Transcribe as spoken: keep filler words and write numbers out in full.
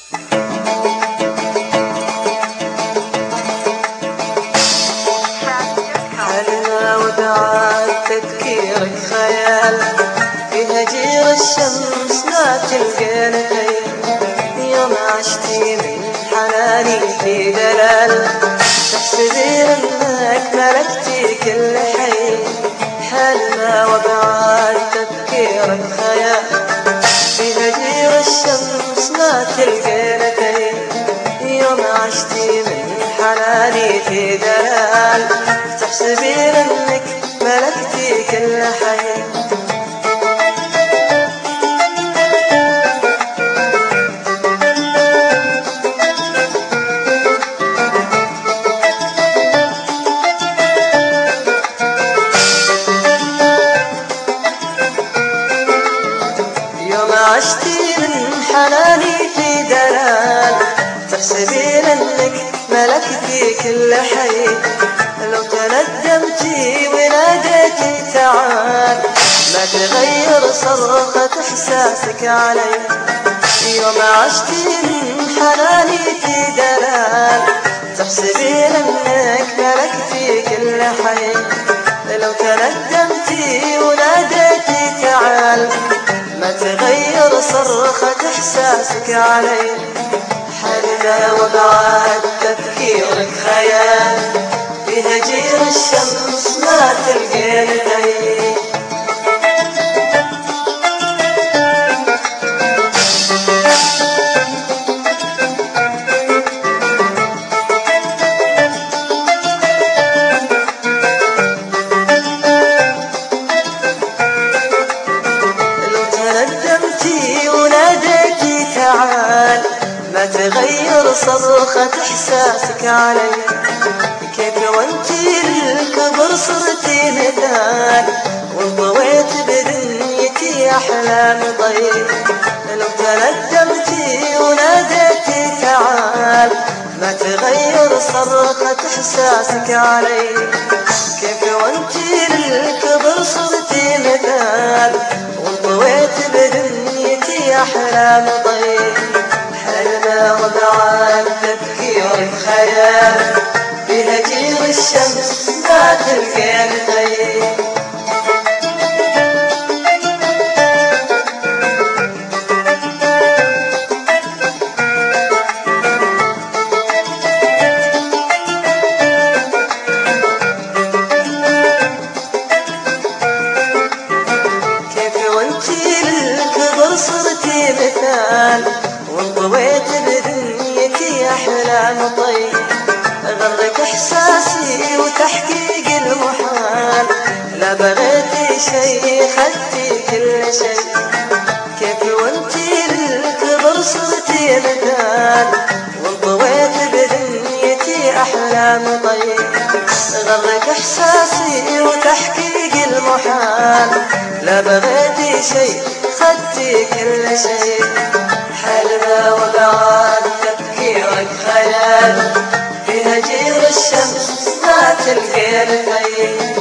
حالنا وبعد تذكيرك خيال، في هجير الشمس لا تلقى لخير. يوم عشتي من حناني في دلال، تحسبين انك ملكتي كل حي. حالنا وبعد تذكيرك خيال، في هجير الشمس لا تلقى لخير. يوم عشتي من حناني في دلال، تحسبين انك ملكتي كل حي. يوم عشتي من حناني في دلال، تحسبين انك ملكتي كل حي. لو تندمتي وناديتي تعال، ما تغير صرخة احساسك علي. يوم عشتي من حناني في دلال، تحسبين انك ملكتي كل حي. لو تندمتي وناديتي تعال، ما تغير صرخة احساسك علي. حالنا وبعد تذكيرك خيال، في هجير الشمس ما تلقى لخير. لو تندمتي وناديتي تعال، ما تغير صرخة احساسك علي. كيف وانتي للكبر صرتي مثال، وانطويت بدنيتي احلام ضيق. لو تندمتي وناديتي تعال، ما تغير صرخة احساسك علي. كيف وانتي للكبر صرتي مثال، وانطويت بدنيتي احلام ضيق. حالنا وبعد تذكيرك خيال، في هجير الشمس ما تلقى لخير. كيف وانتي للكبر صرتي مثال، وانطويت بدنيتي احلام طيب. غرك احساسي وتحقيق المحال، لا بغيتي شي خدتي كل شي. كيف وانتي للكبر صرتي مثال، وانطويت بدنيتي احلام طيب. غرك احساسي وتحقيق المحال، لا بغيتي شي خدتي كل شي. حالنا وبعد تذكيرك خيال، في هجير الشمس ما تلقى لخير.